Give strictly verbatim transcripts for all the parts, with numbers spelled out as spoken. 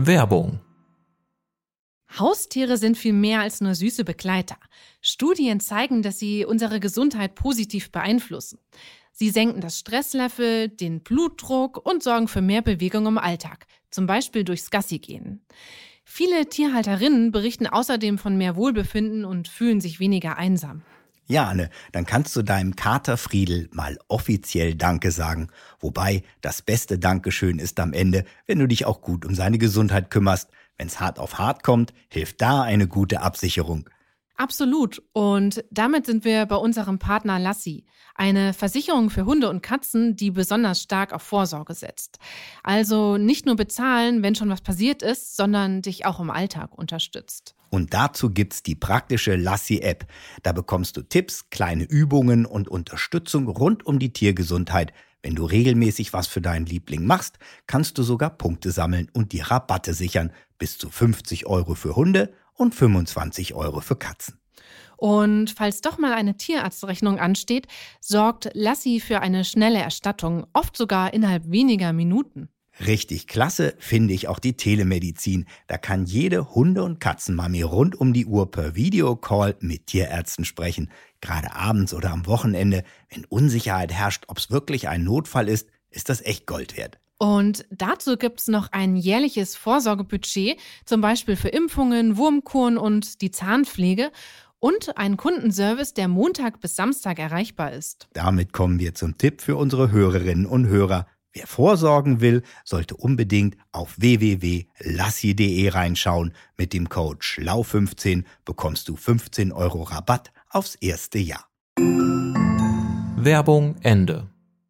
Werbung. Haustiere sind viel mehr als nur süße Begleiter. Studien zeigen, dass sie unsere Gesundheit positiv beeinflussen. Sie senken das Stresslevel, den Blutdruck und sorgen für mehr Bewegung im Alltag, zum Beispiel durchs Gassigehen. Viele Tierhalterinnen berichten außerdem von mehr Wohlbefinden und fühlen sich weniger einsam. Ja, Anne, dann kannst du deinem Kater Friedel mal offiziell Danke sagen. Wobei, das beste Dankeschön ist am Ende, wenn du dich auch gut um seine Gesundheit kümmerst. Wenn's hart auf hart kommt, hilft da eine gute Absicherung. Absolut. Und damit sind wir bei unserem Partner Lassi, eine Versicherung für Hunde und Katzen, die besonders stark auf Vorsorge setzt. Also nicht nur bezahlen, wenn schon was passiert ist, sondern dich auch im Alltag unterstützt. Und dazu gibt's die praktische Lassi-App. Da bekommst du Tipps, kleine Übungen und Unterstützung rund um die Tiergesundheit. Wenn du regelmäßig was für deinen Liebling machst, kannst du sogar Punkte sammeln und dir Rabatte sichern. Bis zu fünfzig Euro für Hunde und fünfundzwanzig Euro für Katzen. Und falls doch mal eine Tierarztrechnung ansteht, sorgt Lassi für eine schnelle Erstattung, oft sogar innerhalb weniger Minuten. Richtig klasse finde ich auch die Telemedizin. Da kann jede Hunde- und Katzenmami rund um die Uhr per Videocall mit Tierärzten sprechen. Gerade abends oder am Wochenende, wenn Unsicherheit herrscht, ob es wirklich ein Notfall ist, ist das echt Gold wert. Und dazu gibt's noch ein jährliches Vorsorgebudget, zum Beispiel für Impfungen, Wurmkuren und die Zahnpflege und einen Kundenservice, der Montag bis Samstag erreichbar ist. Damit kommen wir zum Tipp für unsere Hörerinnen und Hörer. Wer vorsorgen will, sollte unbedingt auf w w w punkt lassi punkt de reinschauen. Mit dem Code schlau fünfzehn bekommst du fünfzehn Euro Rabatt aufs erste Jahr. Werbung Ende.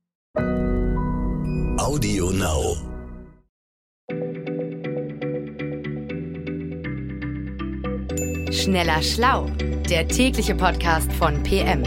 Audio Now. Schneller Schlau, der tägliche Podcast von P M.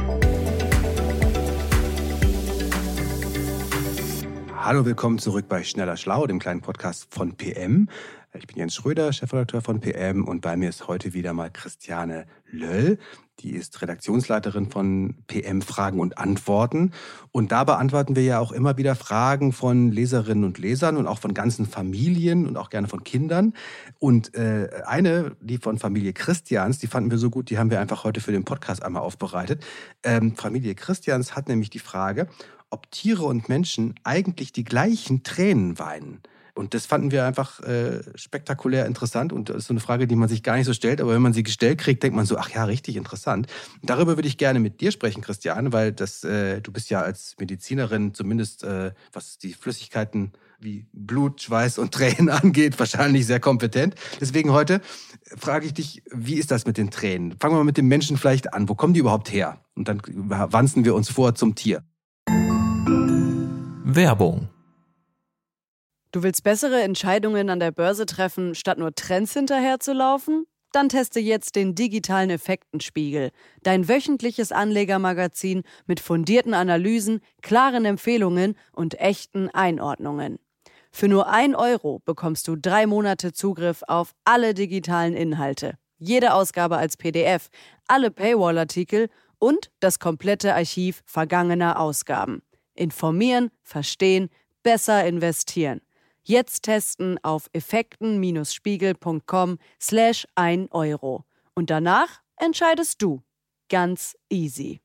Hallo, willkommen zurück bei Schneller Schlau, dem kleinen Podcast von P M. Ich bin Jens Schröder, Chefredakteur von P M und bei mir ist heute wieder mal Christiane Löll. Die ist Redaktionsleiterin von P M Fragen und Antworten. Und da beantworten wir ja auch immer wieder Fragen von Leserinnen und Lesern und auch von ganzen Familien und auch gerne von Kindern. Und äh, eine, die von Familie Christians, die fanden wir so gut, die haben wir einfach heute für den Podcast einmal aufbereitet. Ähm, Familie Christians hat nämlich die Frage, ob Tiere und Menschen eigentlich die gleichen Tränen weinen. Und das fanden wir einfach äh, spektakulär interessant und das ist so eine Frage, die man sich gar nicht so stellt, aber wenn man sie gestellt kriegt, denkt man so, ach ja, richtig interessant. Und darüber würde ich gerne mit dir sprechen, Christiane, weil das, äh, du bist ja als Medizinerin zumindest, äh, was die Flüssigkeiten wie Blut, Schweiß und Tränen angeht, wahrscheinlich sehr kompetent. Deswegen heute frage ich dich, wie ist das mit den Tränen? Fangen wir mal mit den Menschen vielleicht an. Wo kommen die überhaupt her? Und dann wanzen wir uns vor zum Tier. Werbung. Du willst bessere Entscheidungen an der Börse treffen, statt nur Trends hinterherzulaufen? Dann teste jetzt den digitalen Effektenspiegel, dein wöchentliches Anlegermagazin mit fundierten Analysen, klaren Empfehlungen und echten Einordnungen. Für nur ein Euro bekommst du drei Monate Zugriff auf alle digitalen Inhalte, jede Ausgabe als P D F, alle Paywall-Artikel und das komplette Archiv vergangener Ausgaben. Informieren, verstehen, besser investieren. Jetzt testen auf effekten-spiegel.com slash ein Euro. Und danach entscheidest du. Ganz easy.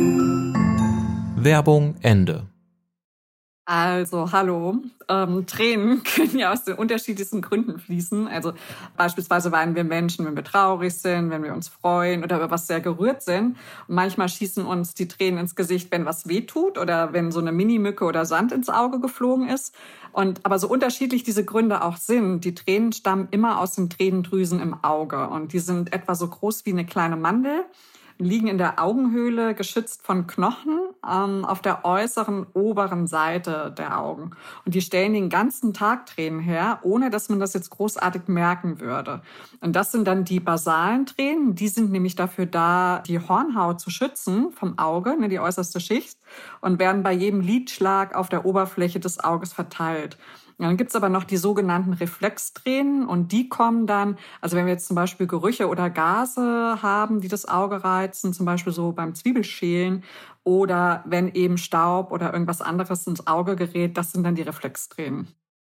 Werbung Ende. Also, hallo. Ähm, Tränen können ja aus den unterschiedlichsten Gründen fließen. Also beispielsweise weinen wir Menschen, wenn wir traurig sind, wenn wir uns freuen oder über was sehr gerührt sind. Und manchmal schießen uns die Tränen ins Gesicht, wenn was wehtut oder wenn so eine Minimücke oder Sand ins Auge geflogen ist. Und aber so unterschiedlich diese Gründe auch sind, die Tränen stammen immer aus den Tränendrüsen im Auge. Und die sind etwa so groß wie eine kleine Mandel, liegen in der Augenhöhle, geschützt von Knochen, ähm, auf der äußeren, oberen Seite der Augen. Und die stellen den ganzen Tag Tränen her, ohne dass man das jetzt großartig merken würde. Und das sind dann die basalen Tränen. Die sind nämlich dafür da, die Hornhaut zu schützen vom Auge, ne, die äußerste Schicht, und werden bei jedem Lidschlag auf der Oberfläche des Auges verteilt. Dann gibt's aber noch die sogenannten Reflextränen und die kommen dann, also wenn wir jetzt zum Beispiel Gerüche oder Gase haben, die das Auge reizen, zum Beispiel so beim Zwiebelschälen oder wenn eben Staub oder irgendwas anderes ins Auge gerät, das sind dann die Reflextränen.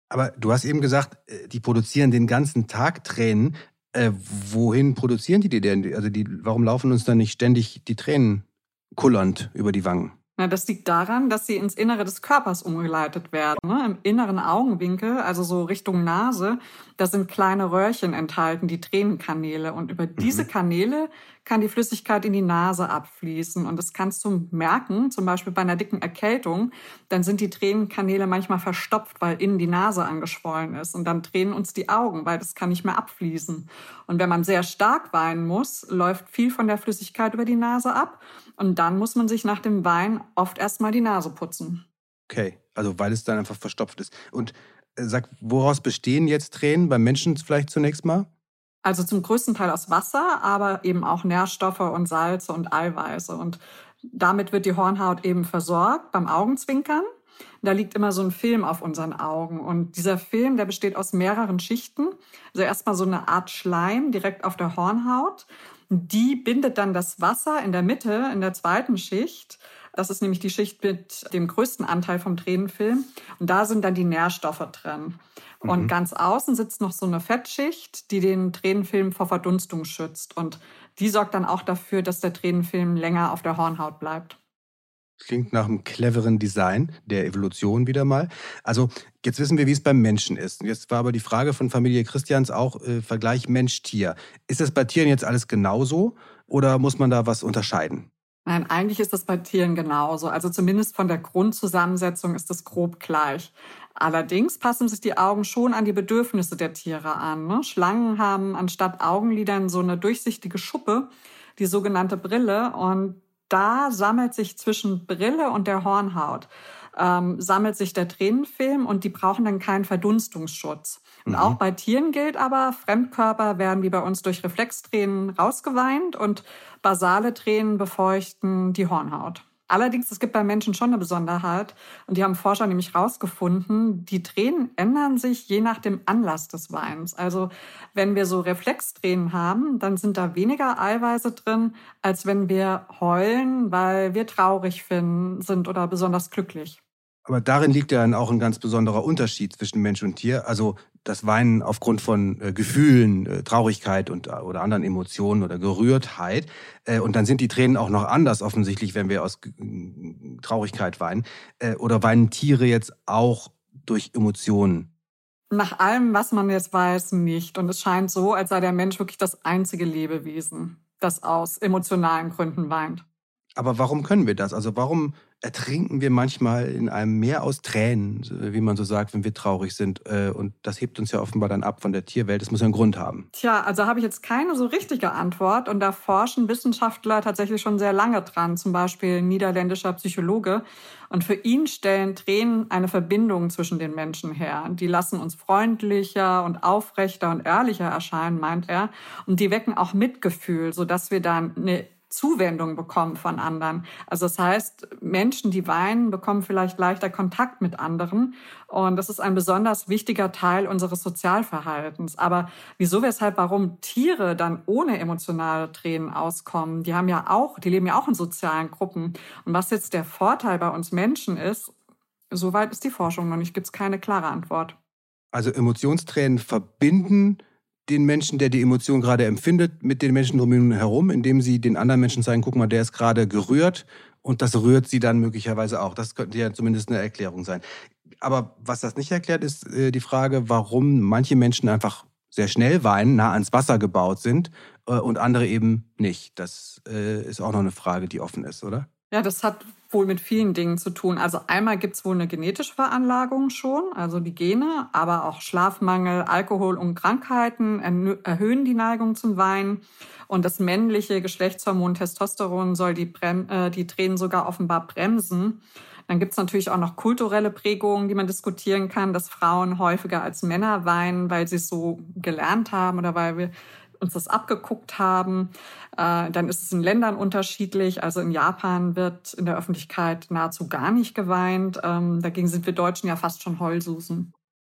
Aber du hast eben gesagt, die produzieren den ganzen Tag Tränen. Äh, wohin produzieren die die denn? Also die, warum laufen uns dann nicht ständig die Tränen kullernd über die Wangen? Na, das liegt daran, dass sie ins Innere des Körpers umgeleitet werden. Ne? Im inneren Augenwinkel, also so Richtung Nase, da sind kleine Röhrchen enthalten, die Tränenkanäle. Und über diese Kanäle kann die Flüssigkeit in die Nase abfließen. Und das kannst du merken, zum Beispiel bei einer dicken Erkältung, dann sind die Tränenkanäle manchmal verstopft, weil innen die Nase angeschwollen ist. Und dann tränen uns die Augen, weil das kann nicht mehr abfließen. Und wenn man sehr stark weinen muss, läuft viel von der Flüssigkeit über die Nase ab. Und dann muss man sich nach dem Wein oft erstmal die Nase putzen. Okay, also weil es dann einfach verstopft ist. Und äh, sag, woraus bestehen jetzt Tränen beim Menschen vielleicht zunächst mal? Also zum größten Teil aus Wasser, aber eben auch Nährstoffe und Salze und Eiweiße. Und damit wird die Hornhaut eben versorgt beim Augenzwinkern. Da liegt immer so ein Film auf unseren Augen. Und dieser Film, der besteht aus mehreren Schichten. Also erstmal so eine Art Schleim direkt auf der Hornhaut. Die bindet dann das Wasser in der Mitte, in der zweiten Schicht. Das ist nämlich die Schicht mit dem größten Anteil vom Tränenfilm. Und da sind dann die Nährstoffe drin. Mhm. Und ganz außen sitzt noch so eine Fettschicht, die den Tränenfilm vor Verdunstung schützt. Und die sorgt dann auch dafür, dass der Tränenfilm länger auf der Hornhaut bleibt. Klingt nach einem cleveren Design der Evolution wieder mal. Also jetzt wissen wir, wie es beim Menschen ist. Und jetzt war aber die Frage von Familie Christians auch äh, Vergleich Mensch-Tier. Ist das bei Tieren jetzt alles genauso oder muss man da was unterscheiden? Nein, eigentlich ist das bei Tieren genauso. Also zumindest von der Grundzusammensetzung ist es grob gleich. Allerdings passen sich die Augen schon an die Bedürfnisse der Tiere an. Ne? Schlangen haben anstatt Augenlidern so eine durchsichtige Schuppe, die sogenannte Brille. Und da sammelt sich zwischen Brille und der Hornhaut, ähm, sammelt sich der Tränenfilm und die brauchen dann keinen Verdunstungsschutz. Und mhm. auch bei Tieren gilt aber, Fremdkörper werden wie bei uns durch Reflextränen rausgeweint und basale Tränen befeuchten die Hornhaut. Allerdings, es gibt bei Menschen schon eine Besonderheit und die haben Forscher nämlich rausgefunden, die Tränen ändern sich je nach dem Anlass des Weins. Also wenn wir so Reflextränen haben, dann sind da weniger Eiweiße drin, als wenn wir heulen, weil wir traurig finden, sind oder besonders glücklich. Aber darin liegt ja dann auch ein ganz besonderer Unterschied zwischen Mensch und Tier. Also das Weinen aufgrund von äh, Gefühlen, äh, Traurigkeit und, oder anderen Emotionen oder Gerührtheit. Äh, und dann sind die Tränen auch noch anders offensichtlich, wenn wir aus äh, Traurigkeit weinen. Äh, oder weinen Tiere jetzt auch durch Emotionen? Nach allem, was man jetzt weiß, nicht. Und es scheint so, als sei der Mensch wirklich das einzige Lebewesen, das aus emotionalen Gründen weint. Aber warum können wir das? Also warum ertrinken wir manchmal in einem Meer aus Tränen, wie man so sagt, wenn wir traurig sind? Und das hebt uns ja offenbar dann ab von der Tierwelt. Das muss ja einen Grund haben. Tja, also habe ich jetzt keine so richtige Antwort. Und da forschen Wissenschaftler tatsächlich schon sehr lange dran. Zum Beispiel ein niederländischer Psychologe. Und für ihn stellen Tränen eine Verbindung zwischen den Menschen her. Die lassen uns freundlicher und aufrechter und ehrlicher erscheinen, meint er. Und die wecken auch Mitgefühl, sodass wir dann eine Zuwendung bekommen von anderen. Also das heißt, Menschen, die weinen, bekommen vielleicht leichter Kontakt mit anderen. Und das ist ein besonders wichtiger Teil unseres Sozialverhaltens. Aber wieso, weshalb, warum Tiere dann ohne emotionale Tränen auskommen? Die haben ja auch, die leben ja auch in sozialen Gruppen. Und was jetzt der Vorteil bei uns Menschen ist, soweit ist die Forschung noch nicht, gibt es keine klare Antwort. Also Emotionstränen verbinden den Menschen, der die Emotion gerade empfindet, mit den Menschen um ihn herum, indem sie den anderen Menschen zeigen, guck mal, der ist gerade gerührt und das rührt sie dann möglicherweise auch. Das könnte ja zumindest eine Erklärung sein. Aber was das nicht erklärt, ist äh, die Frage, warum manche Menschen einfach sehr schnell weinen, nah ans Wasser gebaut sind äh, und andere eben nicht. Das äh, ist auch noch eine Frage, die offen ist, oder? Ja, das hat wohl mit vielen Dingen zu tun. Also einmal gibt es wohl eine genetische Veranlagung schon, also die Gene, aber auch Schlafmangel, Alkohol und Krankheiten erhöhen die Neigung zum Weinen. Und das männliche Geschlechtshormon Testosteron soll die, Brem- äh, die Tränen sogar offenbar bremsen. Dann gibt es natürlich auch noch kulturelle Prägungen, die man diskutieren kann, dass Frauen häufiger als Männer weinen, weil sie es so gelernt haben oder weil wir uns das abgeguckt haben. Äh, dann ist es in Ländern unterschiedlich. Also in Japan wird in der Öffentlichkeit nahezu gar nicht geweint. Ähm, dagegen sind wir Deutschen ja fast schon Heulsusen.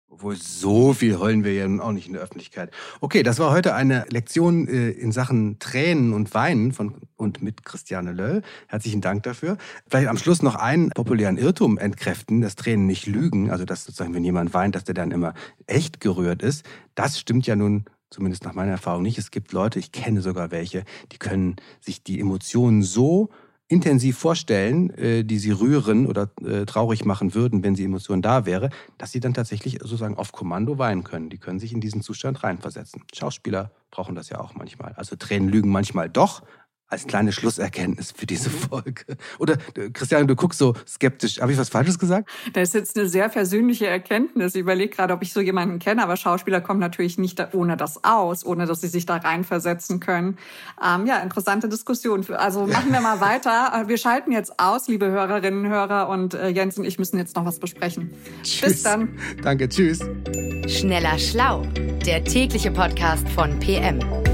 Obwohl, so viel heulen wir ja nun auch nicht in der Öffentlichkeit. Okay, das war heute eine Lektion äh, in Sachen Tränen und Weinen von und mit Christiane Löll. Herzlichen Dank dafür. Vielleicht am Schluss noch einen populären Irrtum entkräften, dass Tränen nicht lügen. Also, dass sozusagen, wenn jemand weint, dass der dann immer echt gerührt ist. Das stimmt ja nun zumindest nach meiner Erfahrung nicht. Es gibt Leute, ich kenne sogar welche, die können sich die Emotionen so intensiv vorstellen, äh, die sie rühren oder äh, traurig machen würden, wenn die Emotion da wäre, dass sie dann tatsächlich sozusagen auf Kommando weinen können. Die können sich in diesen Zustand reinversetzen. Schauspieler brauchen das ja auch manchmal. Also Tränen lügen manchmal doch, als kleine Schlusserkenntnis für diese Folge. Oder, Christiane, du guckst so skeptisch. Habe ich was Falsches gesagt? Das ist jetzt eine sehr persönliche Erkenntnis. Ich überlege gerade, ob ich so jemanden kenne, aber Schauspieler kommen natürlich nicht ohne das aus, ohne dass sie sich da reinversetzen können. Ähm, ja, interessante Diskussion. Also machen wir mal weiter. Wir schalten jetzt aus, liebe Hörerinnen und Hörer, und äh, Jens und ich müssen jetzt noch was besprechen. Tschüss. Bis dann. Danke, tschüss. Schneller Schlau, der tägliche Podcast von P M.